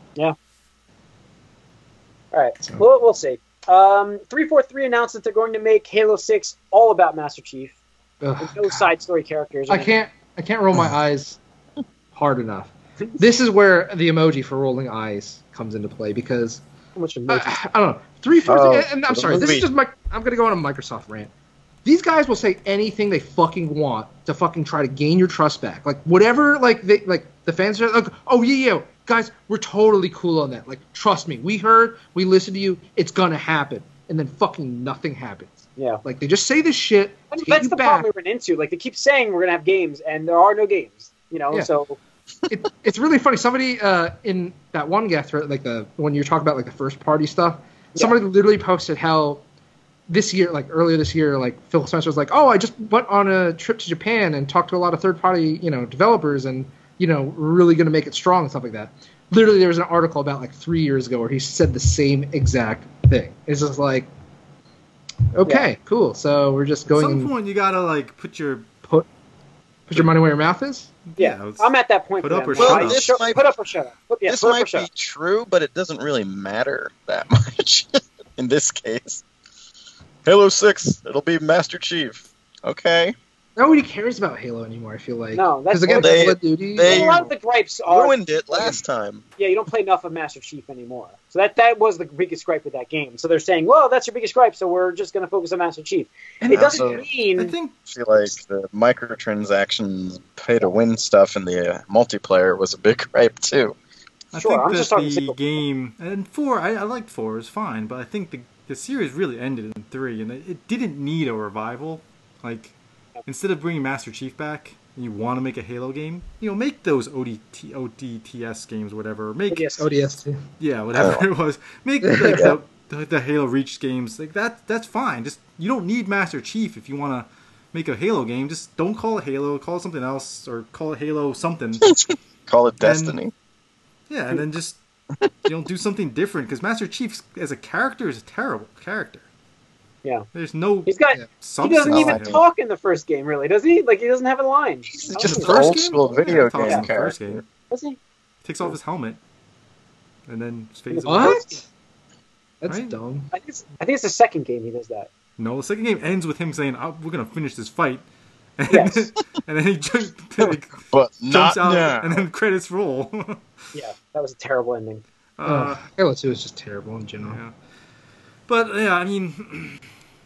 All right, So- we'll see. 343 announced that they're going to make Halo 6 all about Master Chief. Ugh. With no side story characters. I can't roll my eyes hard enough. This is where the emoji for rolling eyes comes into play because How much emojis? I don't know. 343, Oh, and I'm the sorry, this movie. is just I'm going to go on a Microsoft rant. These guys will say anything they fucking want to fucking try to gain your trust back. Like whatever, the fans are like, oh yeah, guys, we're totally cool on that. Like, trust me, we heard, we listened to you, it's gonna happen, and then fucking nothing happens. Yeah. Like they just say this shit. And Take that's you the back. problem we run into. Like, they keep saying we're going to have games, and there are no games. Yeah. So... It's really funny. Somebody in that one guest thread, like when you're talking about like the first party stuff, somebody literally posted how earlier this year, like Phil Spencer was like, "Oh, I just went on a trip to Japan and talked to a lot of third party, developers, and we're really going to make it strong and stuff like that." Literally, there was an article about like 3 years ago where he said the same exact thing. It's just like, okay, cool. So we're just At going. some point, you gotta like put your Put your money where your mouth is. Yeah, it's- I'm at that point. Put for up that or now. shut I up. just This might- put up or shut up. Put This up or might shut be up. true, but it doesn't really matter that much in this case. Halo 6, it'll be Master Chief. Okay. Nobody cares about Halo anymore. I feel like No, that's because again, what they- Call of Duty. they- A lot of the gripes are Ruined it last time. yeah, you don't play enough of Master Chief anymore. So that was the biggest gripe with that game. So they're saying, well, that's your biggest gripe, so we're just going to focus on Master Chief. And It doesn't also- mean I think I feel like the microtransactions, pay-to-win stuff in the multiplayer was a big gripe, too. I Sure, think I'm that just talking the single- game and 4. I liked 4. It was fine, but I think the series really ended in 3, and it didn't need a revival. Like, instead of bringing Master Chief back, and you want to make a Halo game, make those ODTS games, whatever. Make Yes. ODST. yeah, whatever it was. Make like the Halo Reach games. Like that's fine. Just you don't need Master Chief if you want to make a Halo game. Just don't call it Halo. Call it something else, or call it Halo something. Call it Destiny. Yeah, and then just do something different because Master Chief as a character is a terrible character. Yeah. There's no he substance doesn't to even him. talk in the first game, really, does he? Like, he doesn't have a line. He's I just don't an know. First old game? school Yeah, video he talks game in the first character. game. Does he? Takes off his helmet, and then fades away. What? That's Right? dumb. I think it's the second game he does that. No, the second game ends with him saying, "We're gonna finish this fight," and, Yes. and then he jumps But not out, now. and then credits roll. Yeah, that was a terrible ending. Halo 2 is just terrible in general. Yeah. But yeah, I mean,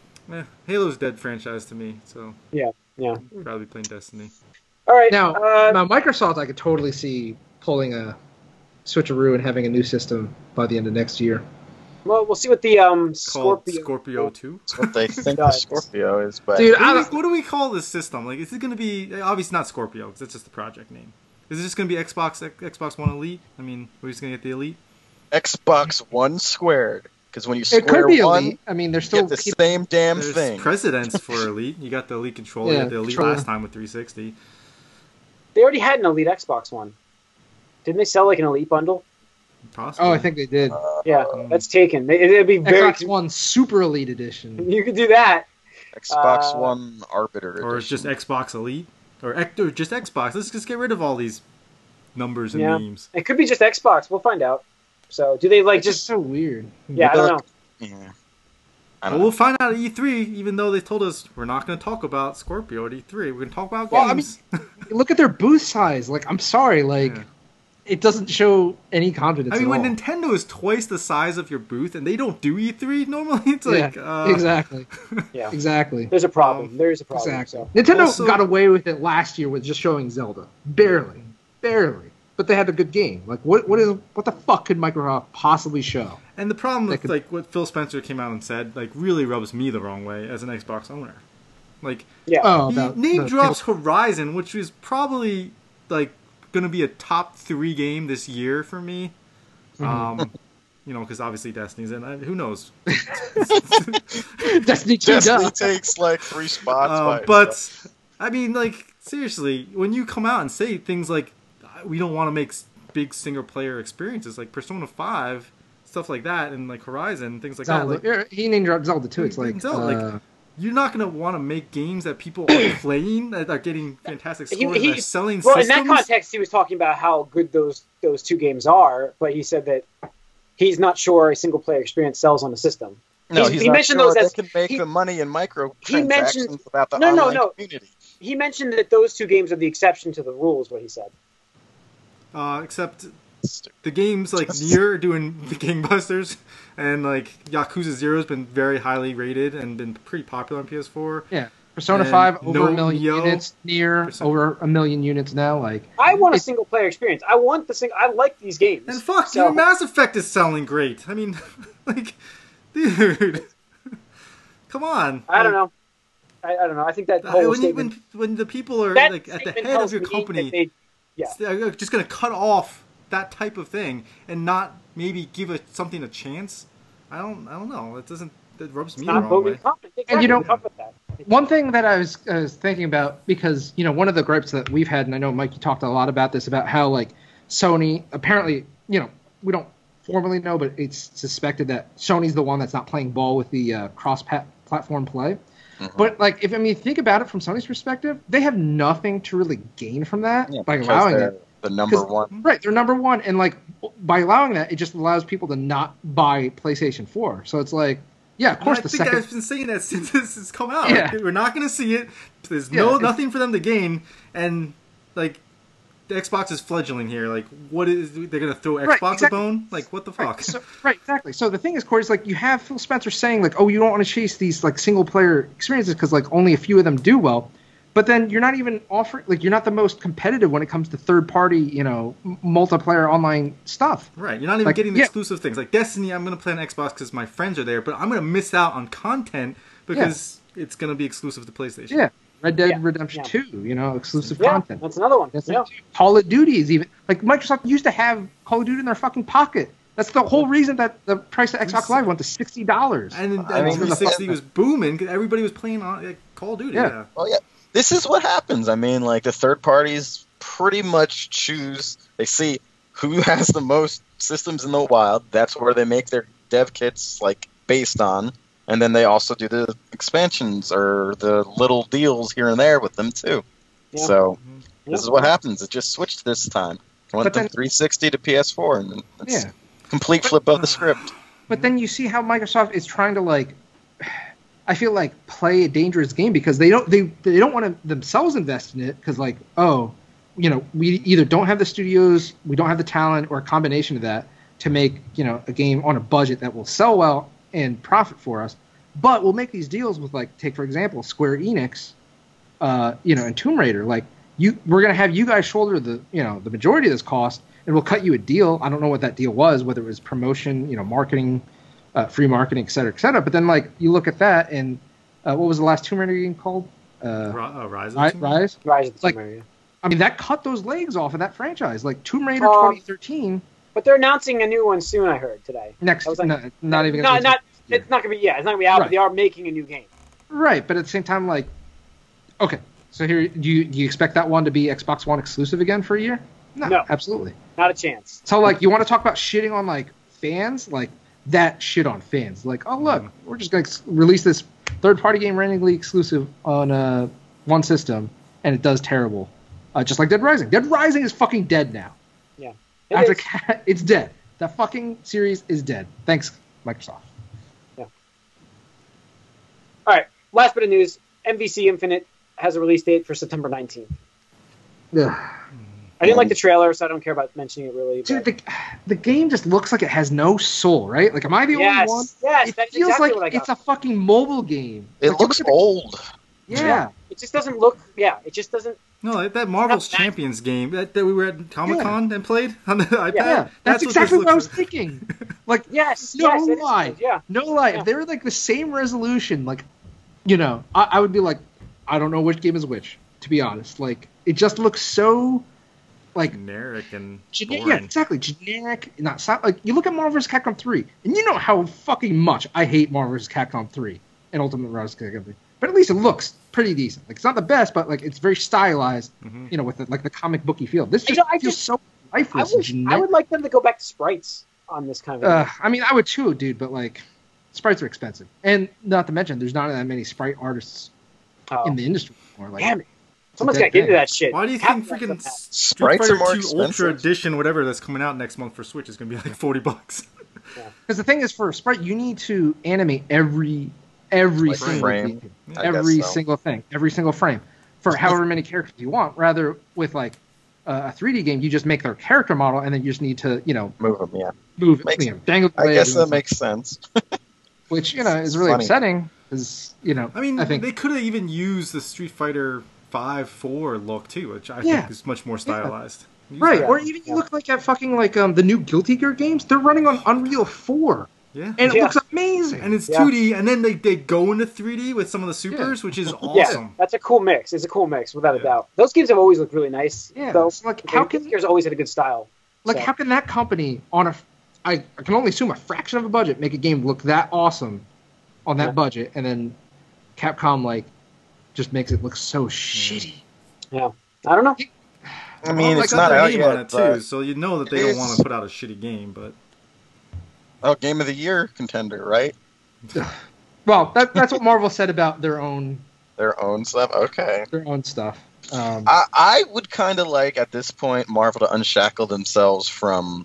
Halo's dead franchise to me, so Yeah. I'd probably be playing Destiny. All right. Now, Microsoft, I could totally see pulling a switcheroo and having a new system by the end of next year. well, we'll see what the Called Scorpio. Scorpio 2. That's what they think the Scorpio is, but Dude, What do we call this system? Like, is it going to be obviously not Scorpio because that's just the project name? Is it just going to be Xbox One Elite? I mean, we're just going to get the Elite. Xbox One squared. Because when you It square could be one, Elite. I mean, they're you still get the same damn There's thing. precedents for Elite. You got the Elite controller. You Yeah, got the Elite controller. last time with 360. They already had an Elite Xbox One. Didn't they sell like an Elite bundle? Possibly. Oh, I think they did. Yeah, that's taken. It'd be very Xbox One Super Elite Edition. You could do that. Xbox One Arbiter Edition. Or it's just Xbox Elite. Or just Xbox. Let's just get rid of all these numbers and names. It could be just Xbox. We'll find out. So, do they like just so weird? Yeah, I don't know. Yeah. Well, we'll find out at E3, even though they told us we're not going to talk about Scorpio at E3. We're going to talk about games. I mean, look at their booth size. Like, I'm sorry, it doesn't show any confidence. I mean, when all. Nintendo is twice the size of your booth and they don't do E3 normally, it's like exactly. Yeah, exactly. There's a problem. There's a problem. Exactly. So. Nintendo got away with it last year with just showing Zelda, barely, but they had a good game. Like, what the fuck could Microsoft possibly show? And the problem with like what Phil Spencer came out and said, like, really rubs me the wrong way as an Xbox owner. Like, he name drops Horizon, which is probably like going to be a top 3 game this year for me. You know, because obviously Destiny's in. Who knows? Destiny takes like 3 spots. But I mean, like, seriously, when you come out and say things like we don't want to make big single player experiences like Persona 5, stuff like that, and like Horizon, things like Zelda. that. Like, he name dropped Zelda too. It's like Zelda, you're not going to want to make games that people are playing, that are getting fantastic scores, that are selling systems. In that context, he was talking about how good those 2 games are, but he said that he's not sure a single-player experience sells on the system. No, he mentioned those as they can make the money in microtransactions about the online community. He mentioned that those 2 games are the exception to the rules, what he said. Except the games like Nier are doing the gangbusters, and like Yakuza 0 has been very highly rated and been pretty popular on PS4. Yeah, Persona 5 over 1 million units. Nier over 1 million units now. Like, I want a single player experience. I want I like these games. And fuck, your Mass Effect is selling great. I mean, like, dude, come on. I don't know. I don't know. I think that whole statement, when the people are like at the head of your company, they're just going to cut off that type of thing and not maybe give something a chance. I don't know. It rubs me the wrong way. Exactly. And you know, one thing that I was thinking about, because one of the gripes that we've had, and I know Mike, you talked a lot about this, about how like Sony apparently, we don't formally know, but it's suspected that Sony's the one that's not playing ball with the cross-platform play. Mm-hmm. But like, if think about it from Sony's perspective, they have nothing to really gain from that by allowing it. The number one, right? They're number one, and like by allowing that, it just allows people to not buy PlayStation 4. So it's like, yeah, of course. I think I've been saying that since this has come out. Yeah. Like, we're not going to see it. There's nothing for them to gain, and like the Xbox is fledgling here. Like, what is they're going to throw Xbox a bone? Like, what the fuck? Right, exactly. So the thing is, Corey, is like you have Phil Spencer saying like, oh, you don't want to chase these like single player experiences because like only a few of them do well. But then you're not even offering, like, you're not the most competitive when it comes to third-party, multiplayer online stuff. Right. You're not even getting exclusive things. Like Destiny, I'm going to play on Xbox because my friends are there, but I'm going to miss out on content because it's going to be exclusive to PlayStation. Yeah. Red Dead Redemption 2, exclusive content. That's another one. Call of Duty is even, like, Microsoft used to have Call of Duty in their fucking pocket. That's the whole reason that the price of Xbox Live went to $60. And 360 was booming because everybody was playing on Call of Duty. Yeah. Well, yeah. This is what happens. I mean, like, the third parties pretty much choose. They see who has the most systems in the wild. That's where they make their dev kits, like, based on. And then they also do the expansions or the little deals here and there with them, too. Yeah. So this is what happens. It just switched this time. It went from 360 to PS4. And it's complete flip of the script. But then you see how Microsoft is trying to, like... I feel like play a dangerous game because they don't want to themselves invest in it because like, oh, we either don't have the studios, we don't have the talent, or a combination of that to make a game on a budget that will sell well and profit for us. But we'll make these deals with, like, take for example Square Enix, and Tomb Raider. Like, we're gonna have you guys shoulder the the majority of this cost, and we'll cut you a deal. I don't know what that deal was, whether it was promotion, marketing. Free marketing, et cetera, et cetera. But then, like, you look at that, and what was the last Tomb Raider game called? Rise. Rise of the Tomb Raider. I mean, that cut those legs off of that franchise. Like, Tomb Raider 2013. But they're announcing a new one soon, I heard, today. It's not even going to be... It's not going to be, it's not going to be out, but they are making a new game. Right, but at the same time, like, okay, so here, do you expect that one to be Xbox One exclusive again for a year? No. Absolutely. Not a chance. So, like, you want to talk about shitting on, like, fans? Like, that shit on fans. Like, oh, look, we're just going to release this third-party game randomly exclusive on one system, and it does terrible. Just like Dead Rising. Dead Rising is fucking dead now. Yeah. It's dead. That fucking series is dead. Thanks, Microsoft. Yeah. All right. Last bit of news. MVC Infinite has a release date for September 19th. Ugh. I didn't like the trailer, so I don't care about mentioning it really. Dude, the game just looks like it has no soul, right? Like, am I the only one? Yes, it that's feels exactly like what I got. it's a fucking mobile game. It like, looks old. Yeah. It just doesn't look... Yeah, it just doesn't... No, like that Marvel's Champions game that we were at Comic-Con and played on the iPad. Yeah, that's exactly what I was thinking. Like, yes, no yes, lie. Yeah. No lie. Yeah. If they were like the same resolution, like, you know, I would be like, I don't know which game is which, to be honest. Like, it just looks so... like generic and yeah, exactly. Generic, not like you look at Marvel vs. Capcom 3, and you know how fucking much I hate Marvel vs. Capcom 3 and Ultimate vs. Capcom 3. But at least it looks pretty decent. Like, it's not the best, but like it's very stylized, you know, with the comic booky feel. This just feels so lifeless. I would like them to go back to sprites on this kind of. I mean, I would too, dude. But like, sprites are expensive, and not to mention, there's not that many sprite artists in the industry anymore. Like, damn it. Someone's got to get into that shit. Why do you think freaking Street Fighter 2 Ultra Edition, whatever that's coming out next month for Switch, is going to be like $40? Because the thing is, for a sprite, you need to animate every single frame. Single thing, every single frame, for however many characters you want. Rather, with like a 3D game, you just make their character model, and then you just need to, you know, move them. Yeah, dangle. I guess that makes sense. Which, you know, is really upsetting. Because, you know, I mean, I think they could have even used the Street Fighter 5-4 look too, which I think is much more stylized. Right, or even you look like at fucking like the new Guilty Gear games. They're running on Unreal 4. Yeah, and it looks amazing. And it's 2D, and then they go into 3D with some of the supers, which is awesome. Yeah, that's a cool mix. It's a cool mix, without a doubt. Those games have always looked really nice. Yeah, though. Like, how can Guilty Gear's always had a good style? Like, how can that company I can only assume a fraction of a budget make a game look that awesome on that budget, and then Capcom like just makes it look so shitty. Yeah, I don't know. I mean, it's not out yet, on it too, so you know that they don't want to put out a shitty game, but Game of the Year contender, right? Well, that's what Marvel said about their own stuff. Okay, their own stuff. I would kind of like at this point Marvel to unshackle themselves from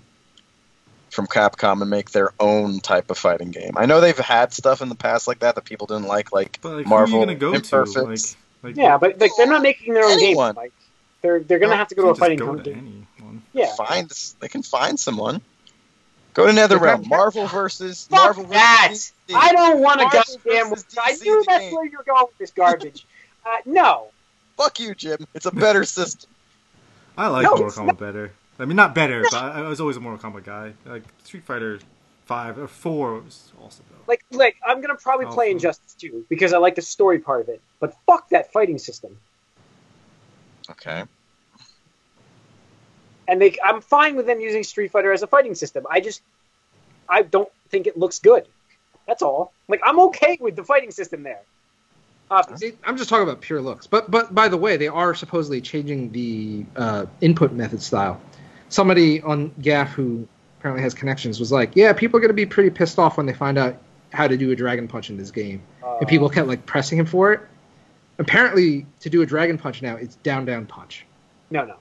Capcom and make their own type of fighting game. I know they've had stuff in the past like that people didn't like but, Marvel who are you gonna go Imperfect. But like they're not making their own game. Like they're gonna have to go to a fighting company. Yeah, they can find someone. Go to NetherRealm. Marvel versus Marvel. That I don't want to goddamn. I knew that's where you're going with this garbage. No. Fuck you, Jim. It's a better system. I like Mortal Kombat better. I mean, not better, but I was always a Mortal Kombat guy. Like Street Fighter 5 or 4 was awesome though. Like I'm gonna probably play Injustice 2 because I like the story part of it. But fuck that fighting system. Okay. And I'm fine with them using Street Fighter as a fighting system. I don't think it looks good. That's all. Like, I'm okay with the fighting system there. I'm just talking about pure looks. But by the way, they are supposedly changing the input method style. Somebody on GAF who apparently has connections was like, yeah, people are going to be pretty pissed off when they find out how to do a Dragon Punch in this game. And people kept like pressing him for it. Apparently, to do a Dragon Punch now, it's down, punch. No.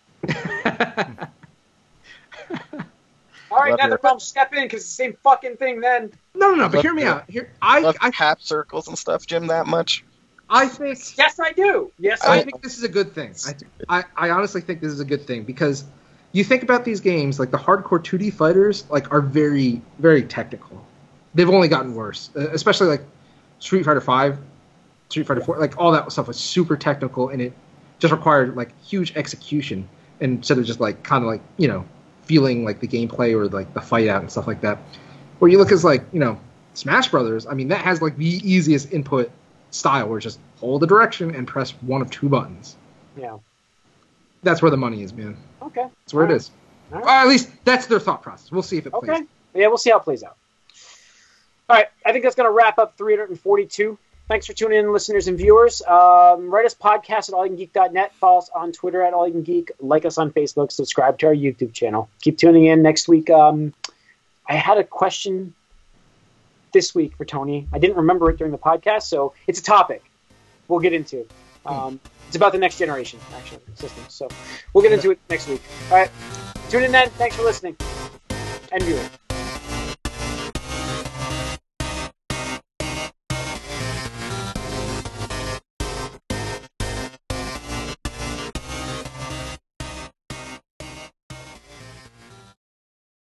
All right, NetherRealm, step in because it's the same fucking thing. Then no. But hear me out. I cap circles and stuff, Jim. That much? I think. Yes, I do. Yes, I think this is a good thing. I honestly think this is a good thing because you think about these games, like the hardcore 2D fighters, like are very, very technical. They've only gotten worse, especially like Street Fighter 5, Street Fighter 4. Like all that stuff was super technical, and it just required like huge execution instead of just like kind of like, you know, feeling like the gameplay or like the fight out and stuff like that. Where you look as like, you know, Smash Brothers, I mean, that has like the easiest input style where it's just hold the direction and press one of two buttons. Yeah. That's where the money is, man. Okay. That's where it is. Right. Or at least that's their thought process. We'll see if it plays. Yeah, we'll see how it plays out. All right, I think that's going to wrap up 342. Thanks for tuning in, listeners and viewers. Write us podcast at allyoucangeek.net. Follow us on Twitter at allyoucangeek. Like us on Facebook. Subscribe to our YouTube channel. Keep tuning in next week. I had a question this week for Tony. I didn't remember it during the podcast, so it's a topic we'll get into. It's about the next generation, actually, systems. So we'll get into it next week. All right. Tune in then. Thanks for listening. And viewing.